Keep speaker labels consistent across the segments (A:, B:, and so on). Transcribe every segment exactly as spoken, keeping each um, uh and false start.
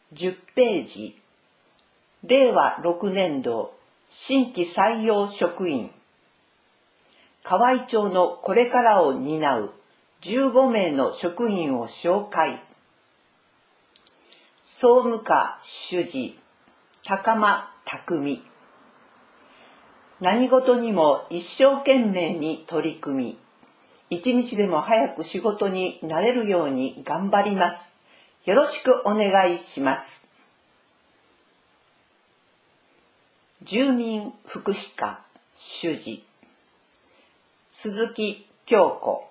A: じゅっページ、れいわろくねんど新規採用職員、河合町のこれからを担うじゅうごめいの職員を紹介。総務課主事、高間匠。何事にも一生懸命に取り組み、一日でも早く仕事になれるように頑張ります。よろしくお願いします。住民福祉課主事、鈴木京子。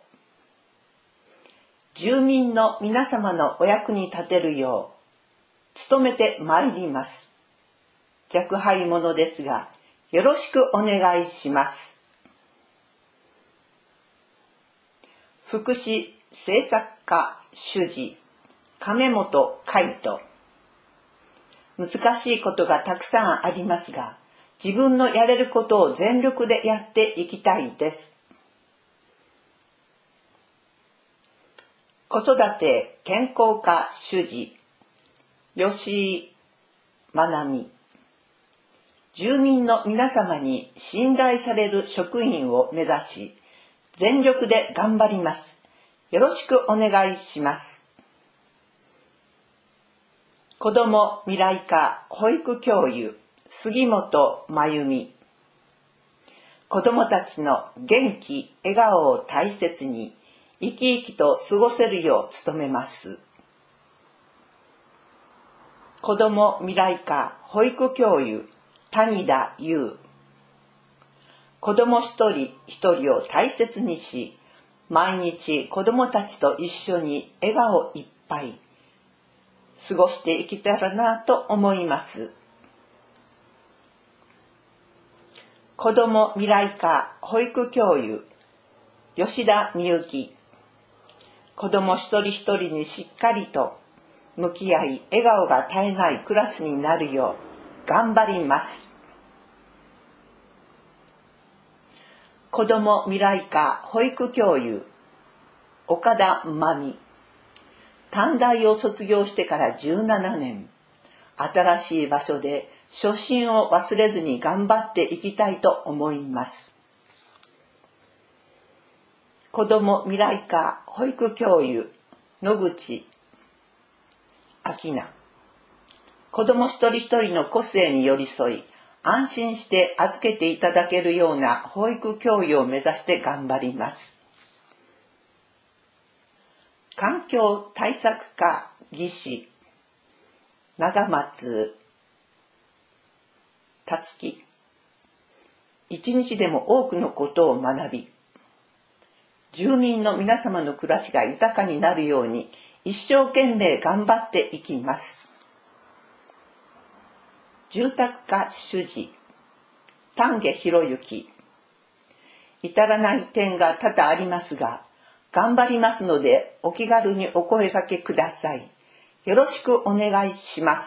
A: 住民の皆様のお役に立てるよう努めてまいります。若輩者ですが、よろしくお願いします。福祉政策課主事、亀本海人。難しいことがたくさんありますが、自分のやれることを全力でやっていきたいです。子育て健康課主事、吉井真奈美。住民の皆様に信頼される職員を目指し、全力で頑張ります。よろしくお願いします。子ども未来課保育教諭、杉本真由美。子どもたちの元気、笑顔を大切に、生き生きと過ごせるよう努めます。子ども未来課保育教諭、谷田優。子ども一人一人を大切にし、毎日子どもたちと一緒に笑顔いっぱい過ごしていけたらなと思います。子ども未来課保育教諭、吉田美幸。子ども一人一人にしっかりと向き合い、笑顔が絶えないクラスになるよう頑張ります。子ども未来課保育教諭、岡田真美。短大を卒業してからじゅうななねん、新しい場所で初心を忘れずに頑張っていきたいと思います。子ども未来課保育教諭、野口明菜。子ども一人一人の個性に寄り添い、安心して預けていただけるような保育教諭を目指して頑張ります。環境対策課技師、長松達樹。一日でも多くのことを学び、住民の皆様の暮らしが豊かになるように一生懸命頑張っていきます。住宅課主事、丹下博之。至らない点が多々ありますが、頑張りますのでお気軽にお声掛けください。よろしくお願いします。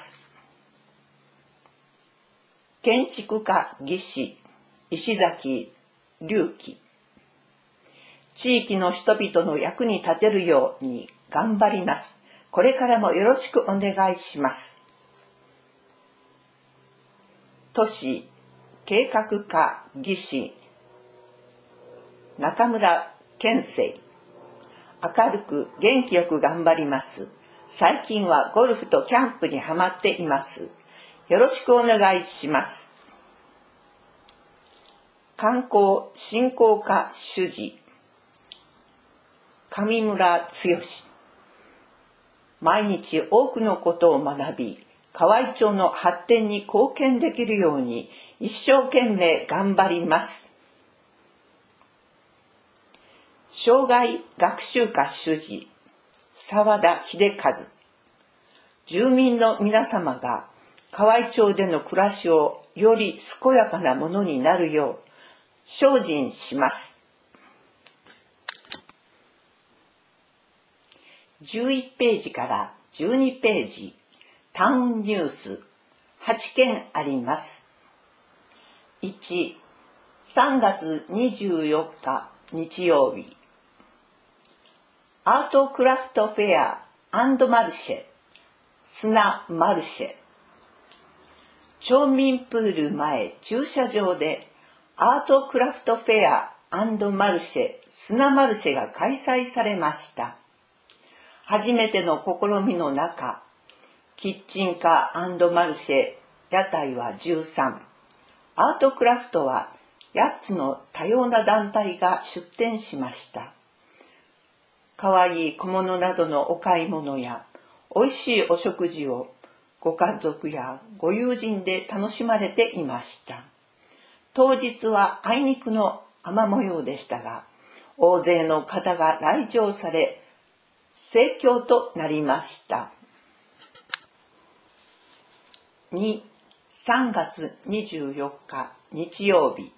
A: 建築課技師、石崎隆樹。地域の人々の役に立てるように頑張ります。これからもよろしくお願いします。都市計画課技師、中村健生。明るく元気よく頑張ります。最近はゴルフとキャンプにハマっています。よろしくお願いします。観光振興課主事、上村剛。毎日多くのことを学び、河合町の発展に貢献できるように一生懸命頑張ります。障害学習課主事、澤田秀和。住民の皆様が河合町での暮らしをより健やかなものになるよう精進します。じゅういちページからじゅうにページ、タウンニュースはちけんあります。いち、さんがつにじゅうよっか日曜日。アートクラフトフェア&マルシェ砂マルシェ。町民プール前駐車場でアートクラフトフェア&マルシェ砂マルシェが開催されました。初めての試みの中、キッチンカー&マルシェ屋台はじゅうさん、アートクラフトはやっつの多様な団体が出店しました。かわいい小物などのお買い物やおいしいお食事をご家族やご友人で楽しまれていました。当日はあいにくの雨模様でしたが、大勢の方が来場され、盛況となりました。に、さんがつにじゅうよっか日曜日。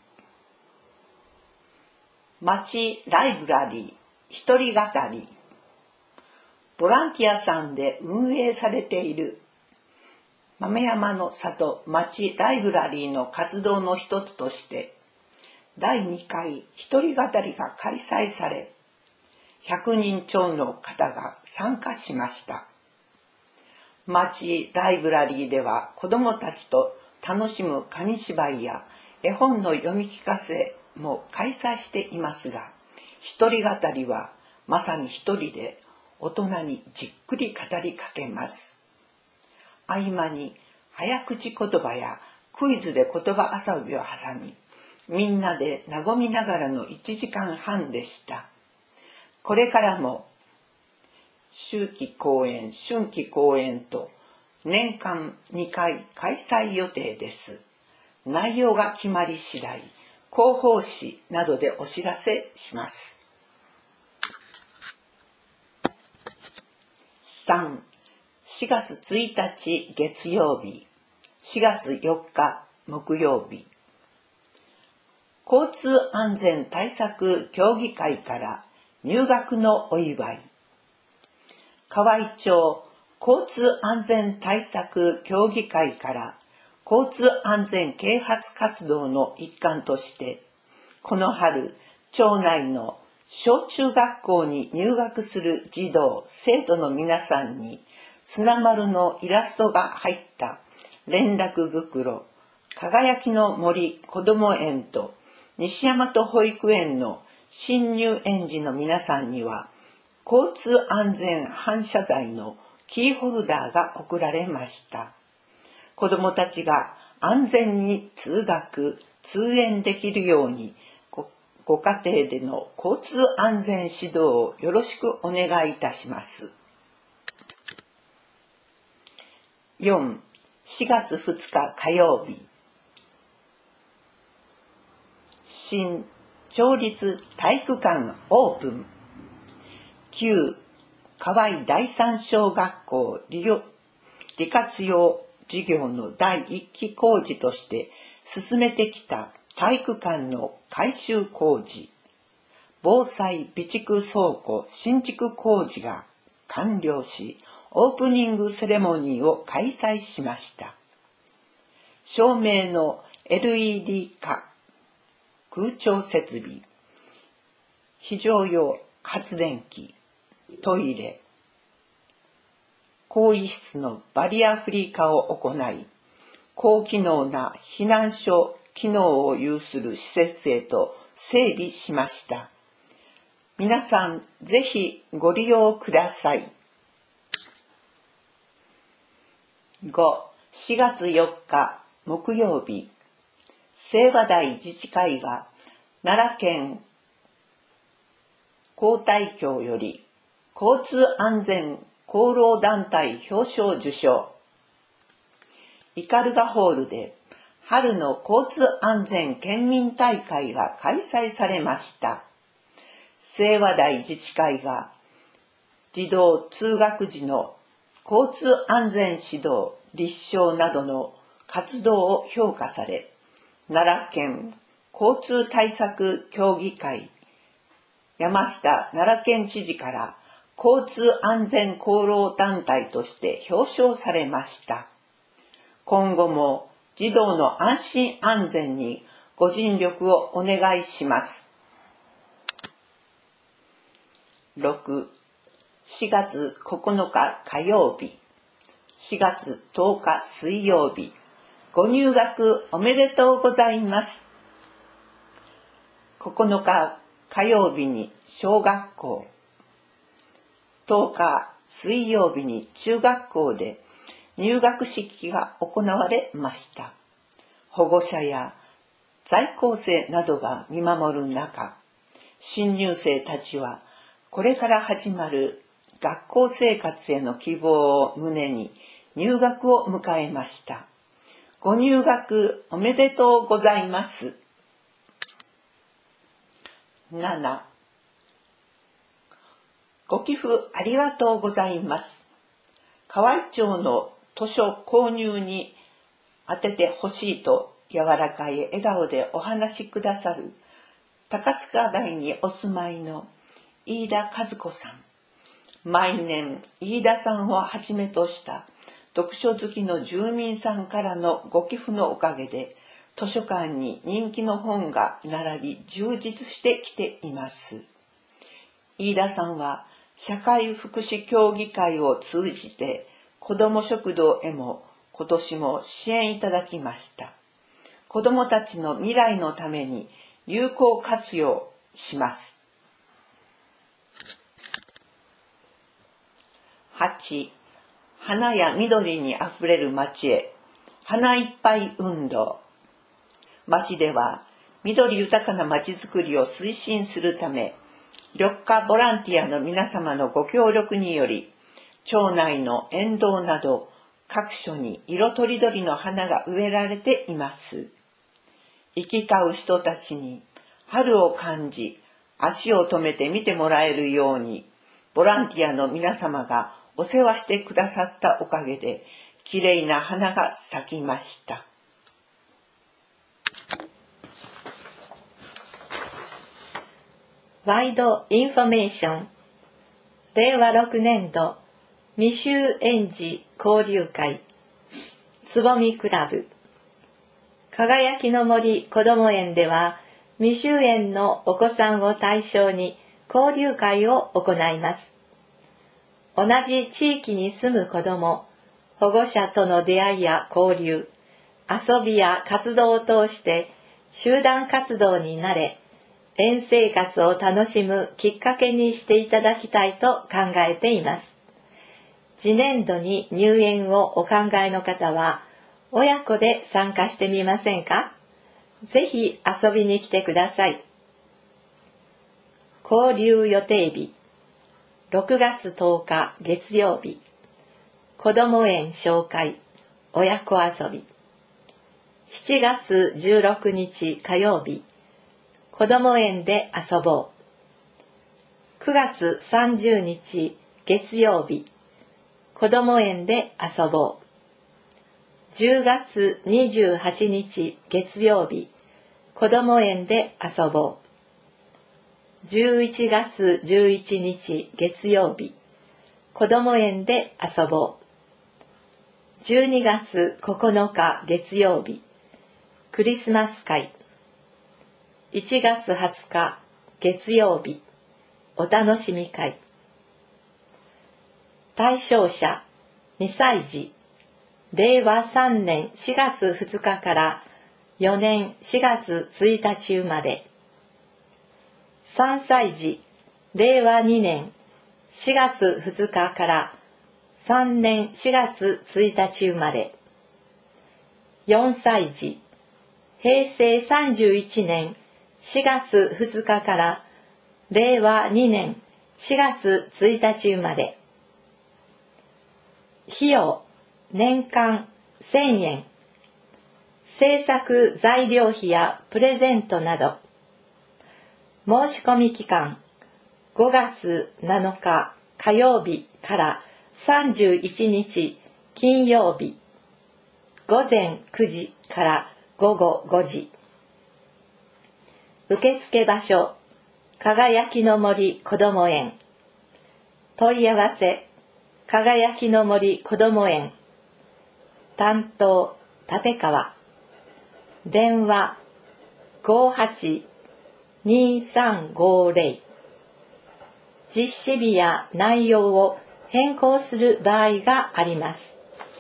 A: 町ライブラリー一人語り。ボランティアさんで運営されている豆山の里町ライブラリーの活動の一つとして、だいにかい一人語りが開催され、ひゃくにん超の方が参加しました。町ライブラリーでは子どもたちと楽しむ紙芝居や絵本の読み聞かせも開催していますが、一人語りはまさに一人で大人にじっくり語りかけます。合間に早口言葉やクイズで言葉遊びを挟み、みんなで和みながらのいちじかんはんでした。これからも秋季公演、春季公演と年間にかい開催予定です。内容が決まり次第、広報誌などでお知らせします。さん、しがつついたち月曜日、しがつよっか木曜日。交通安全対策協議会から入学のお祝い。河合町交通安全対策協議会から交通安全啓発活動の一環として、この春、町内の小中学校に入学する児童・生徒の皆さんに、砂丸のイラストが入った連絡袋、輝きの森こども園と西大和保育園の新入園児の皆さんには、交通安全反射材のキーホルダーが贈られました。子どもたちが安全に通学・通園できるように、ご、ご家庭での交通安全指導をよろしくお願いいたします。よん、しがつふつか火曜日。新町立体育館オープン。旧河合第三小学校利用利活用事業のだいいっき工事として進めてきた体育館の改修工事、防災備蓄倉庫新築工事が完了し、オープニングセレモニーを開催しました。照明の エルイーディー 化、空調設備、非常用発電機、トイレ、更衣室のバリアフリー化を行い、高機能な避難所機能を有する施設へと整備しました。皆さんぜひご利用ください。ご、しがつよっか木曜日、清和台自治会は奈良県交代協より交通安全功労団体表彰受賞。斑鳩ホールで春の交通安全県民大会が開催されました。清和台自治会が児童通学時の交通安全指導、立証などの活動を評価され、奈良県交通対策協議会、山下奈良県知事から交通安全功労団体として表彰されました。今後も児童の安心安全にご尽力をお願いします。ろく、しがつここのか火曜日、 しがつとおか水曜日、ご入学おめでとうございます。ここのか火曜日に小学校、とおか水曜日に中学校で入学式が行われました。保護者や在校生などが見守る中、新入生たちはこれから始まる学校生活への希望を胸に入学を迎えました。ご入学おめでとうございます。なな、ご寄付ありがとうございます。河合町の図書購入に当ててほしいと柔らかい笑顔でお話しくださる高塚台にお住まいの飯田和子さん。毎年飯田さんをはじめとした読書好きの住民さんからのご寄付のおかげで図書館に人気の本が並び充実してきています。飯田さんは社会福祉協議会を通じて子ども食堂へも今年も支援いただきました。子どもたちの未来のために有効活用します。はち、花や緑にあふれる街へ、花いっぱい運動。町では緑豊かな街づくりを推進するため、緑化ボランティアの皆様のご協力により、町内の沿道など各所に色とりどりの花が植えられています。行き交う人たちに春を感じ、足を止めて見てもらえるように、ボランティアの皆様がお世話してくださったおかげで、きれいな花が咲きました。
B: ワイドインフォメーション、れいわろくねんど未就園児交流会、つぼみクラブ。輝きの森こども園では、未就園のお子さんを対象に交流会を行います。同じ地域に住む子ども、保護者との出会いや交流、遊びや活動を通して集団活動になれ、園生活を楽しむきっかけにしていただきたいと考えています。次年度に入園をお考えの方は、親子で参加してみませんか？ぜひ遊びに来てください。交流予定日、ろくがつとおか月曜日、こども園紹介、親子遊び。しちがつじゅうろくにち火曜日、こども園で遊ぼう。くがつさんじゅうにち月曜日、こども園で遊ぼう。じゅうがつにじゅうはちにち月曜日、こども園で遊ぼう。じゅういちがつじゅういちにち月曜日、こども園で遊ぼう。じゅうにがつここのか月曜日、クリスマス会。いちがつはつか月曜日、お楽しみ会。対象者にさいじ、れいわさんねんしがつふつかからよねんしがつついたち生まれ。さんさいじ、れいわにねんしがつふつかからさんねんしがつついたち生まれ。よんさいじ、へいせいさんじゅういちねんしがつふつかかられいわにねんしがつついたち生まれ。費用年間せんえん。制作材料費やプレゼントなど。申し込み期間ごがつなのか火曜日からさんじゅういちにち金曜日、ごぜんくじからごごごじ。受付場所、輝きの森こども園。問い合わせ、輝きの森こども園。担当、立川。電話、ごはちにさんごぜろ。実施日や内容を変更する場合があります。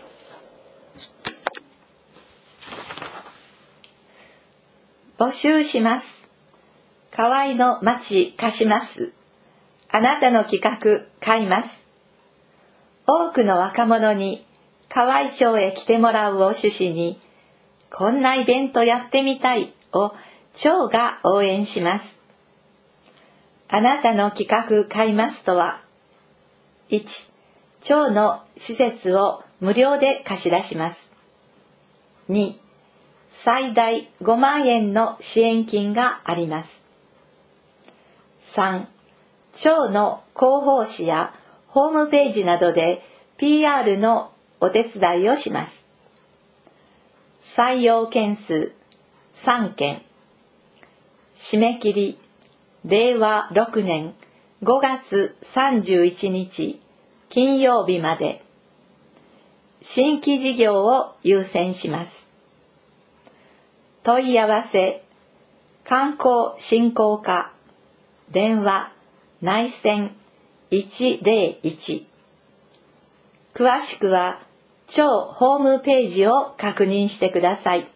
B: 募集します。河合の町貸します。あなたの企画買います。多くの若者に河合町へ来てもらうを趣旨に、こんなイベントやってみたいを町が応援します。あなたの企画買いますとは、いち、町の施設を無料で貸し出します。に、最大ごまんえんの支援金があります。さん、町の広報誌やホームページなどで ピーアール のお手伝いをします。採用件数さんけん。締め切りれいわろくねんごがつさんじゅういちにち金曜日まで。新規事業を優先します。問い合わせ観光振興課電話内線いちぜろいち。詳しくは町ホームページを確認してください。